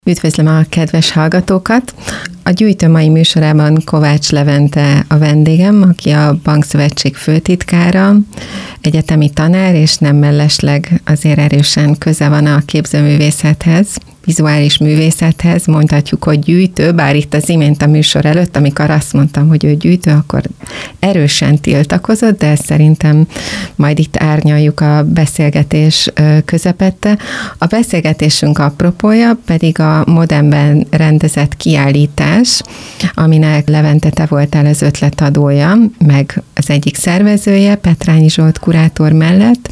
Üdvözlöm a kedves hallgatókat! A Gyűjtő mai műsorában Kovács Levente a vendégem, aki a Bankszövetség főtitkára, egyetemi tanár, és nem mellesleg azért erősen köze van a képzőművészethez, vizuális művészethez, mondhatjuk, hogy gyűjtő, bár itt az imént a műsor előtt, amikor azt mondtam, hogy ő gyűjtő, akkor erősen tiltakozott, de szerintem majd itt árnyaljuk a beszélgetés közepette. A beszélgetésünk apropója pedig a Modernben rendezett kiállítás, aminek Levente, te voltál az ötletadója, meg az egyik szervezője, Petrányi Zsolt kurátor mellett,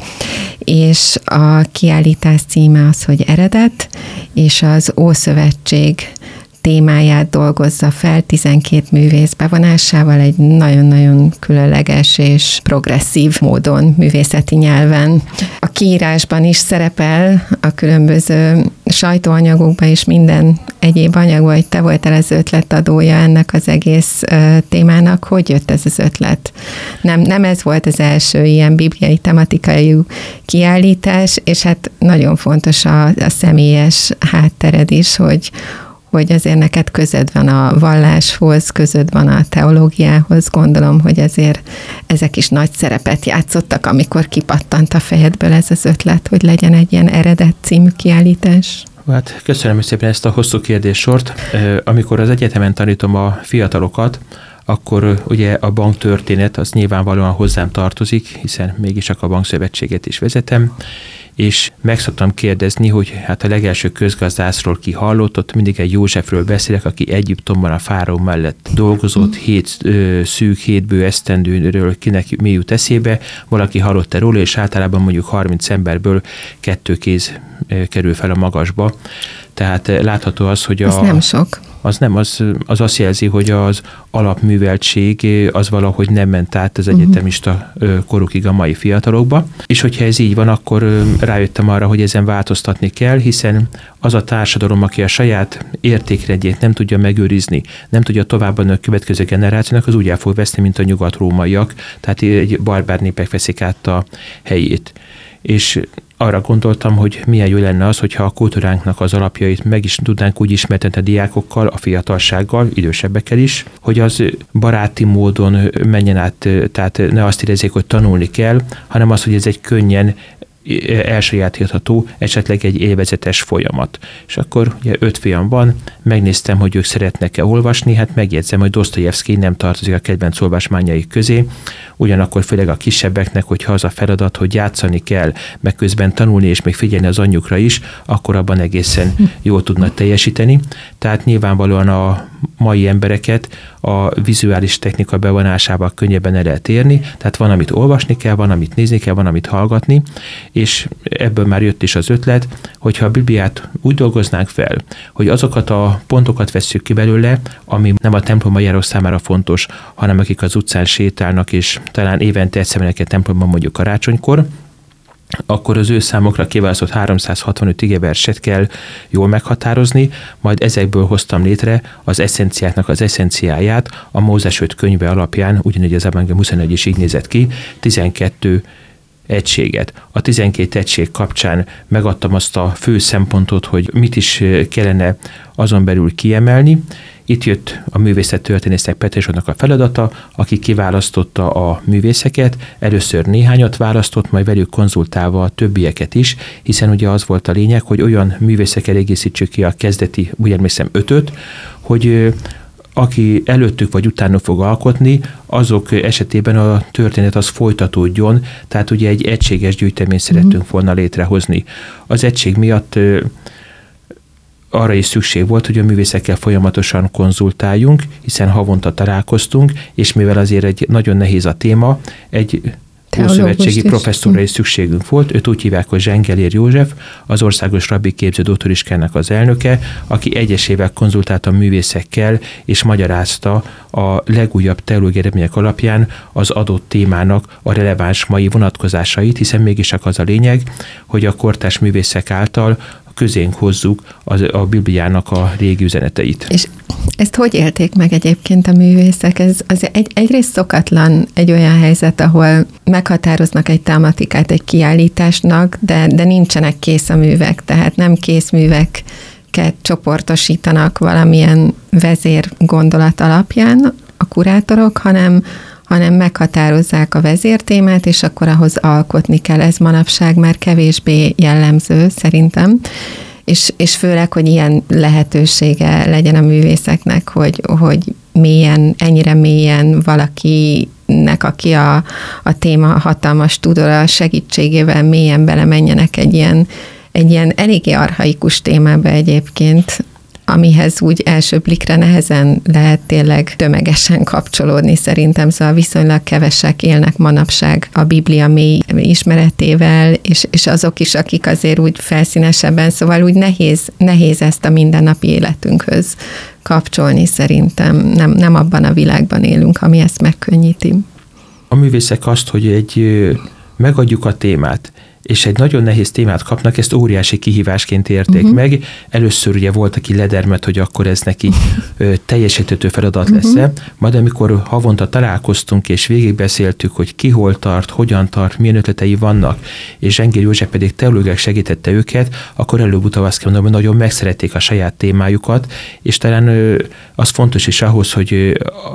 és a kiállítás címe az, hogy Eredet, és az Ószövetség témáját dolgozza fel 12 művész bevonásával egy nagyon-nagyon különleges és progresszív módon, művészeti nyelven. A kiírásban is szerepel a különböző sajtóanyagokban és minden egyéb anyagban, hogy te voltál az ötletadója ennek az egész témának. Hogy jött ez az ötlet? Nem ez volt az első ilyen bibliai tematikai kiállítás, és hát nagyon fontos a személyes háttered is, hogy azért neked közöd van a valláshoz, közöd van a teológiához, gondolom, hogy azért ezek is nagy szerepet játszottak, amikor kipattant a fejedből ez az ötlet, hogy legyen egy ilyen Eredet című kiállítás. Hát köszönöm szépen ezt a hosszú kérdéssort. Amikor az egyetemen tanítom a fiatalokat, akkor ugye a banktörténet az nyilvánvalóan hozzám tartozik, hiszen mégis csak a Bankszövetséget is vezetem, és meg szoktam kérdezni, hogy hát a legelső közgazdászról ki hallott, ott mindig egy Józsefről beszélek, aki Egyiptomban a fáraó mellett dolgozott, szűk hétbő esztendőről kinek mi jut eszébe, valaki hallott róla, és általában mondjuk 30 emberből 2 kéz kerül fel a magasba. Tehát látható az, hogy az nem sok. Az azt jelzi, hogy az alapműveltség az valahogy nem ment át az egyetemista korukig a mai fiatalokba. És hogyha ez így van, akkor rájöttem arra, hogy ezen változtatni kell, hiszen az a társadalom, aki a saját értékrendjét nem tudja megőrizni, nem tudja továbbadni a következő generációnak, az úgy el fog veszni, mint a nyugat-rómaiak, tehát egy barbár népek veszik át a helyét. És arra gondoltam, hogy milyen jó lenne az, hogyha a kultúránknak az alapjait meg is tudnánk úgy ismertetni a diákokkal, a fiatalsággal, idősebbekkel is, hogy az baráti módon menjen át, tehát ne azt érezzék, hogy tanulni kell, hanem az, hogy ez egy könnyen elsajátítható, esetleg egy élvezetes folyamat. És akkor ugye 5 fiam van, megnéztem, hogy ők szeretnek-e olvasni, hát megjegyzem, hogy Dosztojevszkij nem tartozik a kedvenc olvasmányaik közé, ugyanakkor főleg a kisebbeknek, hogyha az a feladat, hogy játszani kell, meg közben tanulni és még figyelni az anyjukra is, akkor abban egészen jól tudnak teljesíteni. Tehát nyilvánvalóan a mai embereket a vizuális technika bevonásával könnyebben el lehet érni, tehát van, amit olvasni kell, van, amit nézni kell, van, amit hallgatni, és ebből már jött is az ötlet, hogyha a Bibliát úgy dolgoznánk fel, hogy azokat a pontokat vesszük ki belőle, ami nem a templomba járó számára fontos, hanem akik az utcán sétálnak, és talán évente egyszer mennek egy templomban mondjuk karácsonykor, akkor az ő számokra kiválasztott 365 igeverset kell jól meghatározni, majd ezekből hoztam létre az eszenciáknak az eszenciáját, a Mózes 5 könyve alapján, ugyanígy az Evangélium 21 is így nézett ki, 12 egységet. A 12 egység kapcsán megadtam azt a fő szempontot, hogy mit is kellene azon belül kiemelni. Itt jött a művészettörténésznek Petrányi Zsoltnak a feladata, aki kiválasztotta a művészeket, először néhányat választott, majd velük konzultálva a többieket is, hiszen ugye az volt a lényeg, hogy olyan művészekkel egészítsük ki a kezdeti, úgy emlékszem 5-öt, hogy aki előttük vagy utánuk fog alkotni, azok esetében a történet az folytatódjon, tehát ugye egy egységes gyűjteményt szerettünk volna létrehozni. Az egység miatt arra is szükség volt, hogy a művészekkel folyamatosan konzultáljunk, hiszen havonta találkoztunk, és mivel azért egy nagyon nehéz a téma, egy ószövetségi professzorra is szükségünk volt, őt úgy hívják, hogy Zsengelér József, az Országos Rabbi Képző Doktoriskának az elnöke, aki egyesével konzultált a művészekkel, és magyarázta a legújabb teológiai eredmények alapján az adott témának a releváns mai vonatkozásait, hiszen mégiscsak az a lényeg, hogy a kortárs művészek által közénk hozzuk a Bibliának a régi üzeneteit. És ezt hogy élték meg egyébként a művészek? Ez egyrészt szokatlan egy olyan helyzet, ahol meghatároznak egy tematikát egy kiállításnak, de nincsenek kész a művek, tehát nem kész művek csoportosítanak valamilyen vezér gondolat alapján a kurátorok, hanem meghatározzák a vezértémát, és akkor ahhoz alkotni kell. Ez manapság már kevésbé jellemző szerintem, és főleg, hogy ilyen lehetősége legyen a művészeknek, hogy ennyire mélyen valakinek, aki a téma hatalmas tudora segítségével mélyen belemenjenek egy ilyen eléggé archaikus témába egyébként, amihez úgy első blikre nehezen lehet tényleg tömegesen kapcsolódni szerintem, szóval viszonylag kevesek élnek manapság a Biblia mély ismeretével, és azok is, akik azért úgy felszínesebben, szóval úgy nehéz ezt a mindennapi életünkhöz kapcsolni szerintem. Nem abban a világban élünk, ami ezt megkönnyíti. A művészek azt, hogy megadjuk a témát, és egy nagyon nehéz témát kapnak, ezt óriási kihívásként érték meg. Először ugye volt, aki ledermet, hogy akkor ez neki teljesíthető feladat lesz-e, majd amikor havonta találkoztunk, és végigbeszéltük, hogy ki hol tart, hogyan tart, milyen ötletei vannak, és Zsengér József pedig teológiák segítette őket, akkor előbb-utóbb azt kell mondanom, hogy nagyon megszerették a saját témájukat, és talán az fontos is ahhoz, hogy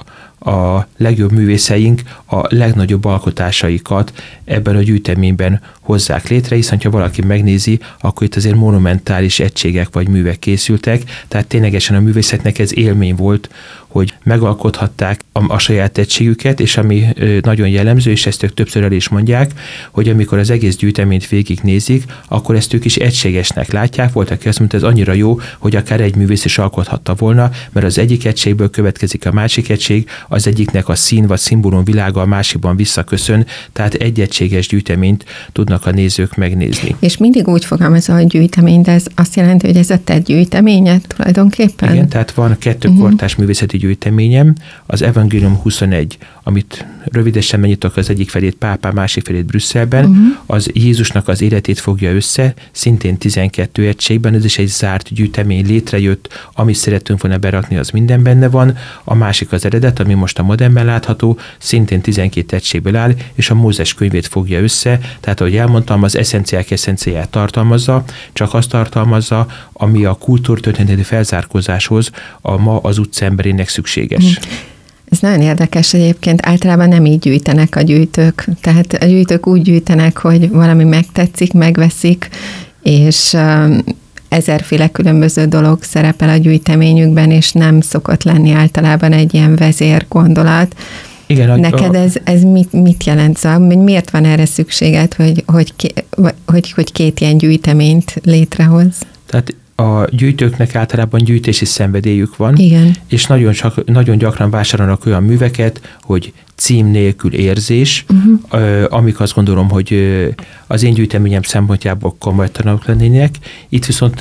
a legjobb művészeink a legnagyobb alkotásaikat ebben a gyűjteményben hozzák létre, hiszen ha valaki megnézi, akkor itt azért monumentális egységek vagy művek készültek, tehát ténylegesen a művészetnek ez élmény volt, hogy megalkothatták a saját egységüket, és ami nagyon jellemző, és ezt ők többször el is mondják, hogy amikor az egész gyűjteményt végignézik, akkor ezt ők is egységesnek látják. Volt, aki azt mondta, ez annyira jó, hogy akár egy művész is alkothatta volna, mert az egyik egységből következik a másik egység, az egyiknek a szín vagy szimbólum világa a másikban visszaköszön, tehát egy egységes gyűjteményt tudnak a nézők megnézni. És mindig úgy fogalmazza a gyűjtemény, de ez azt jelenti, hogy ez a te gyűjteményed tulajdonképpen? Igen, tehát van 2 kortárs művészeti gyűjteményem, az Evangélium 21, amit rövidesen megnyitok, az egyik felét Pápán, másik felét Brüsszelben, az Jézusnak az életét fogja össze, szintén 12 egységben, ez is egy zárt gyűjtemény, létrejött, amit szeretünk volna berakni, az minden benne van, a másik az eredet, ami most a modernben látható, szintén 12 egységből áll, és a Mózes könyvét fogja össze, tehát ahogy elmondtam, az eszenciáját tartalmazza, csak azt tartalmazza, ami a kultúrtörténeti felzárkózáshoz ma az utca emberének szükséges. Ez nagyon érdekes egyébként, általában nem így gyűjtenek a gyűjtők. Tehát a gyűjtők úgy gyűjtenek, hogy valami megtetszik, megveszik, és ezerféle különböző dolog szerepel a gyűjteményükben, és nem szokott lenni általában egy ilyen vezér gondolat. Igen, neked ez mit jelent? Miért van erre szükséged, hogy 2 ilyen gyűjteményt létrehoz? Tehát a gyűjtőknek általában gyűjtési szenvedélyük van, igen, és nagyon gyakran vásárolnak olyan műveket, hogy cím nélkül érzés, amik azt gondolom, hogy az én gyűjteményem szempontjából komolytalanok lennének. Itt viszont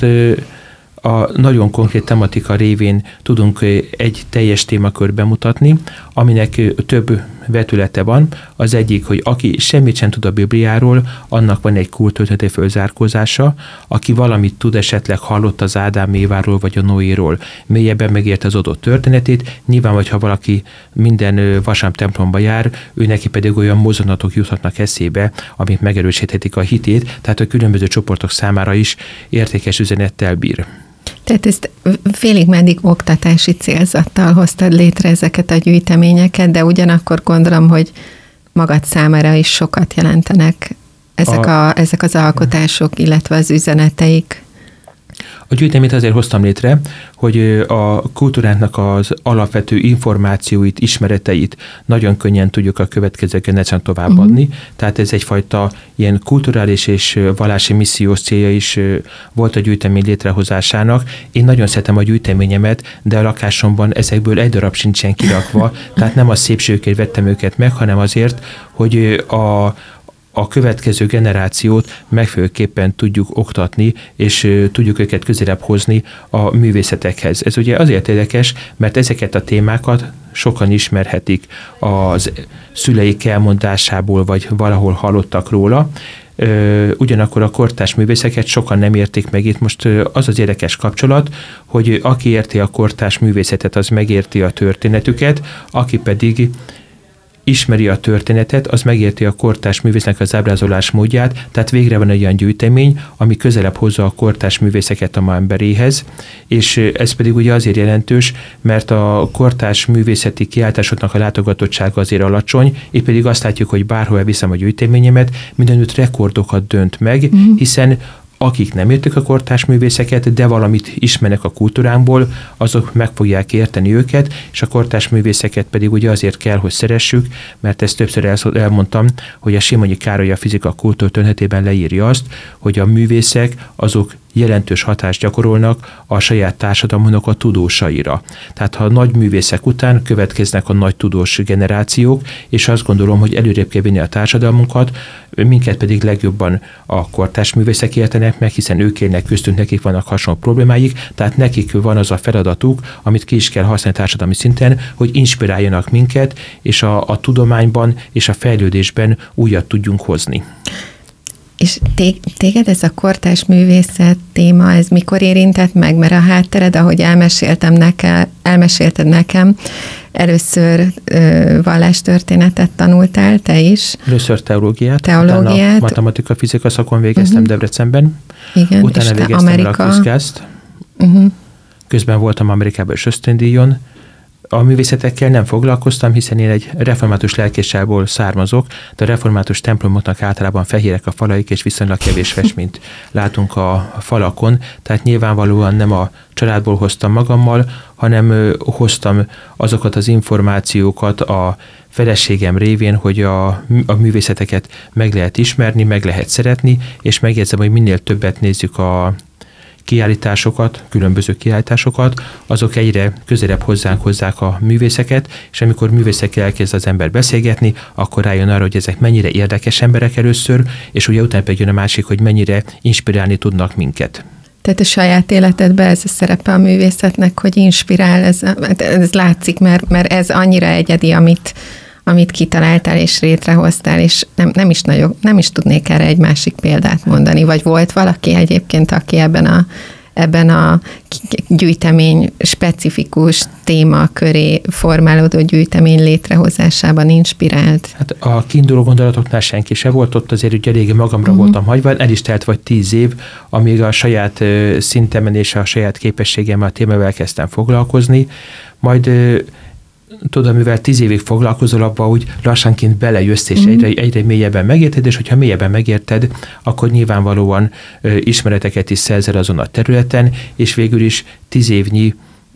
a nagyon konkrét tematika révén tudunk egy teljes témakört bemutatni, aminek több vetülete van. Az egyik, hogy aki semmit sem tud a Bibliáról, annak van egy kultúrtörténeti fölzárkózása, aki valamit tud, esetleg hallott az Ádám Éváról vagy a Noéról, mélyebben megérte az adott történetét, nyilván, hogyha valaki minden vasárnap templomba jár, ő neki pedig olyan mozzanatok juthatnak eszébe, amik megerősíthetik a hitét, tehát a különböző csoportok számára is értékes üzenettel bír. Tehát ezt félig meddig oktatási célzattal hoztad létre ezeket a gyűjteményeket, de ugyanakkor gondolom, hogy magad számára is sokat jelentenek ezek az alkotások, illetve az üzeneteik. A gyűjteményt azért hoztam létre, hogy a kultúrának az alapvető információit, ismereteit nagyon könnyen tudjuk a következő generációnak továbbadni. Tehát ez egyfajta ilyen kulturális és vallási missziós célja is volt a gyűjtemény létrehozásának. Én nagyon szeretem a gyűjteményemet, de a lakásomban ezekből egy darab sincsen kirakva, tehát nem a szépségükért vettem őket meg, hanem azért, hogy a következő generációt megfelelőképpen tudjuk oktatni, és tudjuk őket közelebb hozni a művészetekhez. Ez ugye azért érdekes, mert ezeket a témákat sokan ismerhetik az szüleik elmondásából, vagy valahol hallottak róla, ugyanakkor a kortárs művészeket sokan nem értik meg. Itt most az érdekes kapcsolat, hogy aki érti a kortárs művészetet, az megérti a történetüket, aki pedig ismeri a történetet, az megérti a kortárs művésznek az ábrázolás módját, tehát végre van egy olyan gyűjtemény, ami közelebb hozza a kortárs művészeket a ma emberéhez, és ez pedig ugye azért jelentős, mert a kortárs művészeti kiállításoknak a látogatottsága azért alacsony, épp pedig azt látjuk, hogy bárhol elviszem a gyűjteményemet, mindenütt rekordokat dönt meg, hiszen akik nem értik a kortárs művészeket, de valamit ismernek a kultúránkból, azok meg fogják érteni őket, és a kortárs művészeket pedig ugye azért kell, hogy szeressük, mert ezt többször elmondtam, hogy a Simonyi Károly a Fizika Kultúra történetében leírja azt, hogy a művészek azok jelentős hatást gyakorolnak a saját társadalmunknak a tudósaira. Tehát ha a nagy művészek után következnek a nagy tudós generációk, és azt gondolom, hogy előrébb kell vinni a társadalmunkat, minket pedig legjobban a kortárs művészek értenek meg, hiszen ők élnek köztünk, nekik vannak hasonló problémáik, tehát nekik van az a feladatuk, amit ki is kell használni társadalmi szinten, hogy inspiráljanak minket, és a tudományban és a fejlődésben újat tudjunk hozni. És téged ez a kortárs művészet téma, ez mikor érintett meg? Mert a háttered, ahogy elmesélted nekem, először vallástörténetet tanultál, te is. Először teológiát. Utána matematika-fizika szakon végeztem Debrecenben. Igen, utána végeztem a közgázt. Közben voltam Amerikában és ösztöndíjon. A művészetekkel nem foglalkoztam, hiszen én egy református lelkésságból származok, de a református templomoknak általában fehérek a falaik, és viszonylag kevés festményt látunk a falakon, tehát nyilvánvalóan nem a családból hoztam magammal, hanem hoztam azokat az információkat a feleségem révén, hogy a művészeteket meg lehet ismerni, meg lehet szeretni, és megjegyzem, hogy minél többet nézzük a kiállításokat, különböző kiállításokat, azok egyre közelebb hozzánk hozzák a művészeket, és amikor művészekkel elkezd az ember beszélgetni, akkor rájön arra, hogy ezek mennyire érdekes emberek először, és ugye utána pedig jön a másik, hogy mennyire inspirálni tudnak minket. Tehát a saját életedben ez a szerepe a művészetnek, hogy inspirál, ez látszik, mert ez annyira egyedi, amit kitaláltál és létrehoztál, és nem is tudnék erre egy másik példát mondani. Vagy volt valaki egyébként, aki ebben a gyűjtemény specifikus téma köré formálódó gyűjtemény létrehozásában inspirált? Hát a kiinduló gondolatoknál senki se volt, ott azért ugye elég magamra voltam hagyva, el is telt vagy 10 év, amíg a saját szintemen és a saját képességemmel a témával kezdtem foglalkozni, majd tudom, mivel 10 évig foglalkozol abba, úgy lassanként belejössz, és egyre mélyebben megérted, és hogyha mélyebben megérted, akkor nyilvánvalóan ismereteket is szerzel azon a területen, és végül is 10 évnyi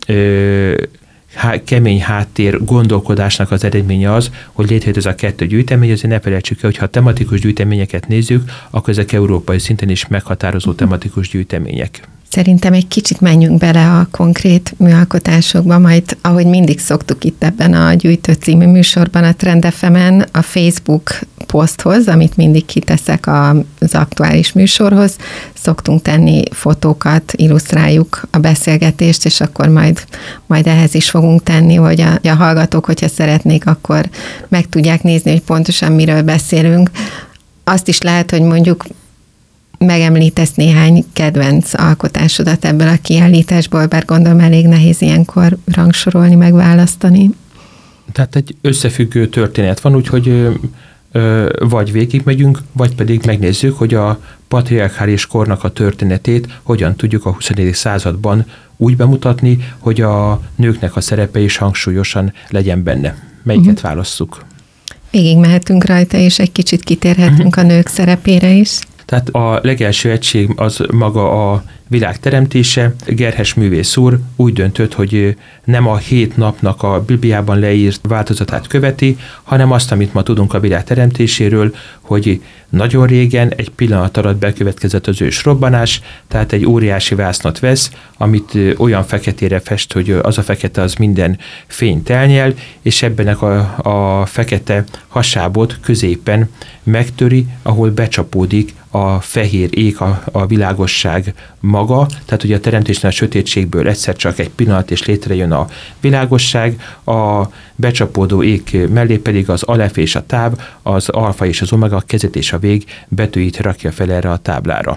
kemény háttér gondolkodásnak az eredménye az, hogy létrejött ez a 2 gyűjtemény, azért ne felejtsük el, hogy ha tematikus gyűjteményeket nézzük, akkor ezek európai szinten is meghatározó tematikus gyűjtemények. Szerintem egy kicsit menjünk bele a konkrét műalkotásokba, majd ahogy mindig szoktuk itt ebben a Gyűjtő című műsorban a Trend FM-en a Facebook poszthoz, amit mindig kiteszek az aktuális műsorhoz, szoktunk tenni fotókat, illusztráljuk a beszélgetést, és akkor majd ehhez is fogunk tenni, hogy a hallgatók, hogyha szeretnék, akkor meg tudják nézni, hogy pontosan miről beszélünk. Azt is lehet, hogy mondjuk megemlítesz néhány kedvenc alkotásodat ebből a kiállításból, bár gondolom elég nehéz ilyenkor rangsorolni, megválasztani. Tehát egy összefüggő történet van, úgyhogy vagy végigmegyünk, vagy pedig megnézzük, hogy a patriarchális kornak a történetét hogyan tudjuk a 21. században úgy bemutatni, hogy a nőknek a szerepe is hangsúlyosan legyen benne. Melyiket válasszuk? Végigmehetünk rajta, és egy kicsit kitérhetünk a nők szerepére is. Tehát a legelső egység az maga a világ teremtése. Gerhes művész úr úgy döntött, hogy nem a 7 napnak a Bibliában leírt változatát követi, hanem azt, amit ma tudunk a világ teremtéséről, hogy nagyon régen egy pillanat alatt bekövetkezett az ős robbanás, tehát egy óriási vásznat vesz, amit olyan feketére fest, hogy az a fekete az minden fényt elnyel, és ebben a fekete hasábot középen megtöri, ahol becsapódik a fehér ég, a világosság maga, tehát ugye a teremtésnél a sötétségből egyszer csak egy pillanat és létrejön a világosság, a becsapódó ég mellé pedig az alef és a táv, az alfa és az omega, a kezet és a vég betűit rakja fel erre a táblára.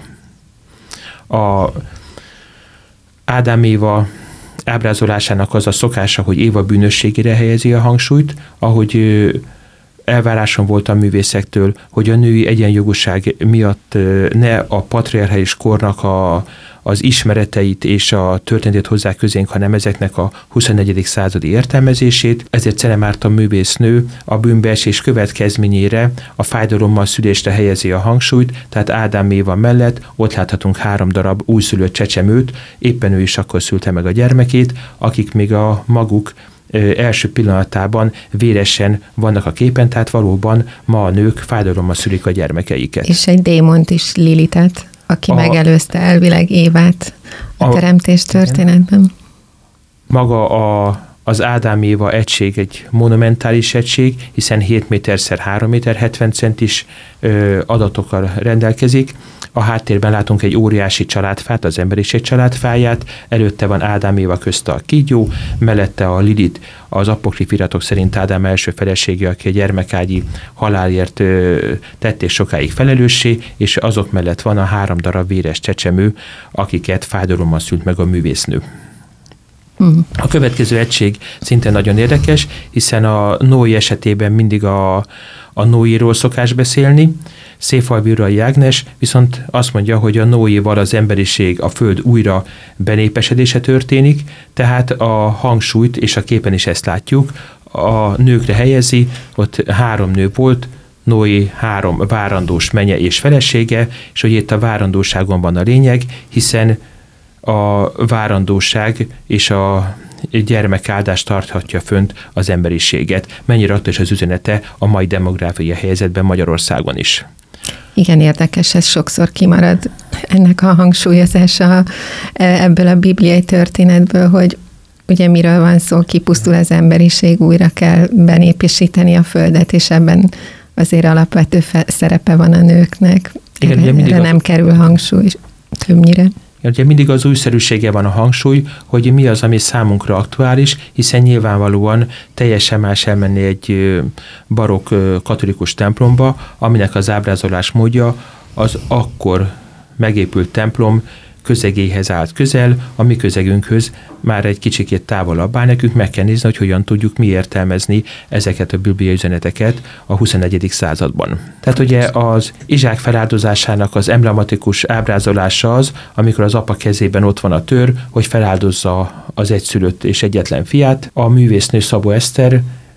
A Ádám Éva ábrázolásának az a szokása, hogy Éva bűnösségére helyezi a hangsúlyt, ahogy elvárásom volt a művészektől, hogy a női egyenjogúság miatt ne a patriarchális kornak az ismereteit és a történetét hozzák közénk, hanem ezeknek a 21. századi értelmezését. Ezért Czene Márton művésznő a bűnbeesés következményére a fájdalommal szülésre helyezi a hangsúlyt, tehát Ádám Éva mellett ott láthatunk 3 darab újszülött csecsemőt, éppen ő is akkor szülte meg a gyermekét, akik még a maguk első pillanatában véresen vannak a képen, tehát valóban ma a nők fájdalommal szülik a gyermekeiket. És egy démont is, Lilitet, aki megelőzte elvileg Évát a teremtés történetben. Maga az Ádám Éva egység egy monumentális egység, hiszen 7 méter x 3 méter 70 centis adatokkal rendelkezik. A háttérben látunk egy óriási családfát, az emberiség családfáját, előtte van Ádám Éva közt a kígyó, mellette a Lilit, az apokrif iratok szerint Ádám első felesége, aki a gyermekágyi halálért tett és sokáig felelőssé, és azok mellett van a 3 darab véres csecsemő, akiket fájdalommal szült meg a művésznő. A következő egység szintén nagyon érdekes, hiszen a Noé esetében mindig a Noéról szokás beszélni. Széfalvi urai Ágnes viszont azt mondja, hogy a Noéval az emberiség, a föld újra benépesedése történik, tehát a hangsúlyt, és a képen is ezt látjuk, a nőkre helyezi, ott 3 nő volt, Noé 3 várandós menye és felesége, és hogy itt a várandóságon van a lényeg, hiszen a várandóság és a gyermekáldás tarthatja fönt az emberiséget. Mennyire adta is az üzenete a mai demográfiai helyzetben Magyarországon is. Igen, érdekes, ez sokszor kimarad ennek a hangsúlyozása ebből a bibliai történetből, hogy ugye miről van szó, kipusztul az emberiség, újra kell benépesíteni a földet, és ebben azért alapvető szerepe van a nőknek. Igen, erre nem kerül hangsúly többnyire. Ugye mindig az újszerűsége van a hangsúly, hogy mi az, ami számunkra aktuális, hiszen nyilvánvalóan teljesen más elmenni egy barokk katolikus templomba, aminek az ábrázolás módja az akkor megépült templom közegéhez állt közel, a mi közegünkhöz már egy kicsikét távolabb áll, nekünk meg kell nézni, hogy hogyan tudjuk mi értelmezni ezeket a bibliai üzeneteket a 21. században. Tehát ugye az Izsák feláldozásának az emblematikus ábrázolása az, amikor az apa kezében ott van a tör, hogy feláldozza az egyszülött és egyetlen fiát. A művésznő Szabó Eszter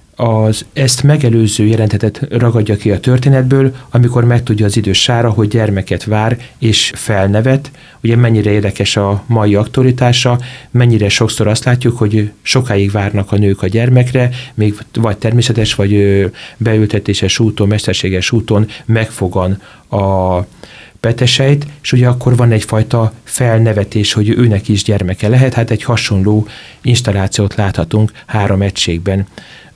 ezt megelőző jelentetet ragadja ki a történetből, amikor megtudja az idős Sára, hogy gyermeket vár és felnevet. Ugye mennyire érdekes a mai aktualitása, mennyire sokszor azt látjuk, hogy sokáig várnak a nők a gyermekre, még vagy természetes, vagy beültetéses úton, mesterséges úton megfogan a petesejt, és ugye akkor van egyfajta felnevetés, hogy őnek is gyermeke lehet. Hát egy hasonló installációt láthatunk 3 egységben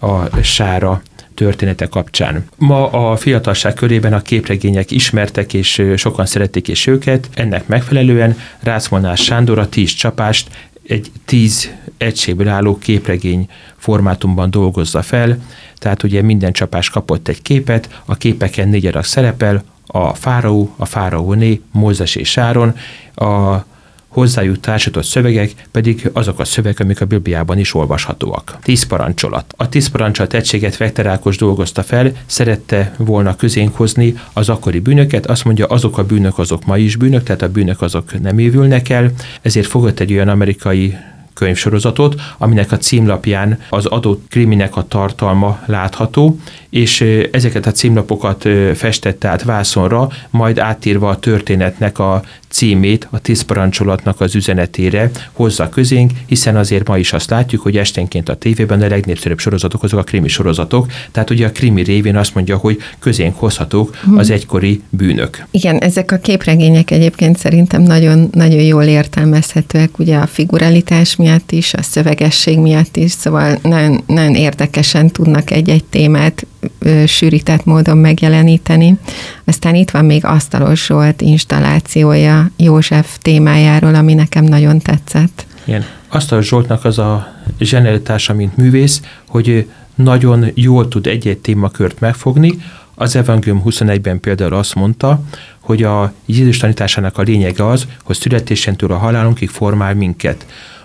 a Sára története kapcsán. Ma a fiatalság körében a képregények ismertek, és sokan szerették is őket. Ennek megfelelően Rácz Sándor a 10 csapást egy 10 egységből álló képregény formátumban dolgozza fel, tehát ugye minden csapás kapott egy képet, a képeken 4 adag szerepel, a fáraó, a fáraóné, Mózes és Áron, a hozzájuk társított szövegek pedig azok a szövegek, amik a Bibliában is olvashatóak. 10 parancsolat. A 10 parancsolat egységet Vekter Ákos dolgozta fel, szerette volna közénk hozni az akkori bűnöket, azt mondja, azok a bűnök, azok ma is bűnök, tehát a bűnök azok nem évülnek el, ezért fogott egy olyan amerikai könyvsorozatot, aminek a címlapján az adott kriminek a tartalma látható, és ezeket a címlapokat festette át vászonra, majd átírva a történetnek a címét, a 10 parancsolatnak az üzenetére hozza közénk, hiszen azért ma is azt látjuk, hogy esténként a tévében a legnépszerűbb sorozatok azok a krimi sorozatok, tehát ugye a krimi révén azt mondja, hogy közénk hozhatók az egykori bűnök. Igen, ezek a képregények egyébként szerintem nagyon, nagyon jól értelmezhetőek, ugye a figuralitás miatt is, a szövegesség miatt is, szóval nagyon, nagyon érdekesen tudnak egy-egy témát sűrített módon megjeleníteni. Aztán itt van még Asztalos Zsolt installációja József témájáról, ami nekem nagyon tetszett. Igen. Asztalos Zsoltnak az a zsenialitása, mint művész, hogy nagyon jól tud egy-egy témakört megfogni. Az Evangélium 21-ben például azt mondta, hogy a Jézus tanításának a lényege az, hogy születésentől a halálunkig formál minket.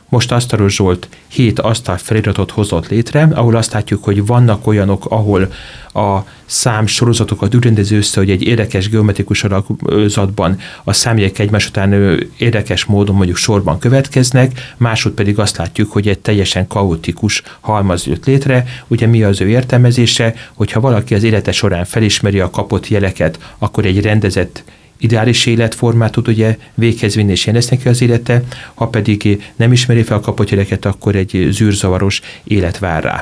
Most Asztalos Zsolt 7 asztalfeliratot hozott létre, ahol azt látjuk, hogy vannak olyanok, ahol a számsorozatokat úgy rendezi össze, hogy egy érdekes geometrikus alakzatban a számjegyek egymás után érdekes módon mondjuk sorban következnek, máshogy pedig azt látjuk, hogy egy teljesen kaotikus halmaz jött létre. Ugye mi az ő értelmezése, hogyha valaki az élete során felismeri a kapott jeleket, akkor egy rendezett ideális életformát tud ugye véghez vinni és jelez neki az élete, ha pedig nem ismeri fel a kapott jeleket, akkor egy zűrzavaros élet vár rá.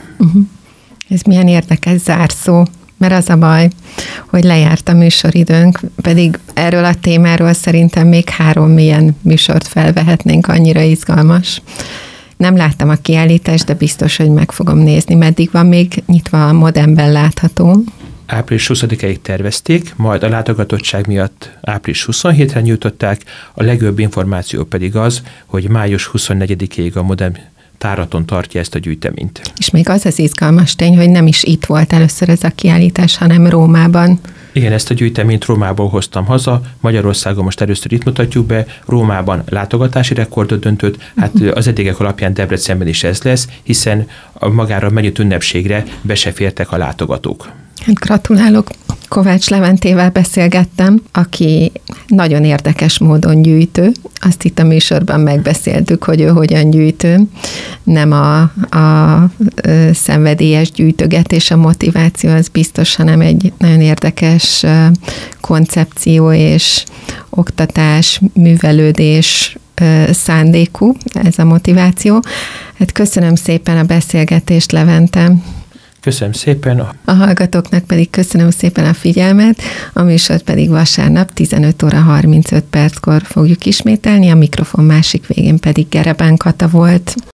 Ez milyen érdekes zárszó, mert az a baj, hogy lejárt a műsoridőnk, pedig erről a témáról szerintem még 3 ilyen műsort felvehetnénk, annyira izgalmas. Nem láttam a kiállítást, de biztos, hogy meg fogom nézni. Meddig van még nyitva, a Modernben látható? Április 20-ig tervezték, majd a látogatottság miatt április 27-re nyújtották, a legjobb információ pedig az, hogy május 24-ig a Modern táraton tartja ezt a gyűjteményt. És még az az izgalmas tény, hogy nem is itt volt először ez a kiállítás, hanem Rómában. Igen, ezt a gyűjteményt Rómából hoztam haza, Magyarországon most először itt mutatjuk be, Rómában látogatási rekordot döntött, hát az eddigek alapján Debrecenben is ez lesz, hiszen magára a mennyit ünnepségre be se fértek a látogatók. Hát gratulálok. Kovács Leventével beszélgettem, aki nagyon érdekes módon gyűjtő. Azt itt a műsorban megbeszéltük, hogy ő hogyan gyűjtő. Nem a szenvedélyes gyűjtögetés, a motiváció az biztos, hanem egy nagyon érdekes koncepció és oktatás, művelődés szándékú ez a motiváció. Hát köszönöm szépen a beszélgetést, Levente. Köszönöm szépen. A hallgatóknak pedig köszönöm szépen a figyelmet, a műsort pedig vasárnap 15 óra 35 perckor fogjuk ismételni, a mikrofon másik végén pedig Gerebán Kata volt.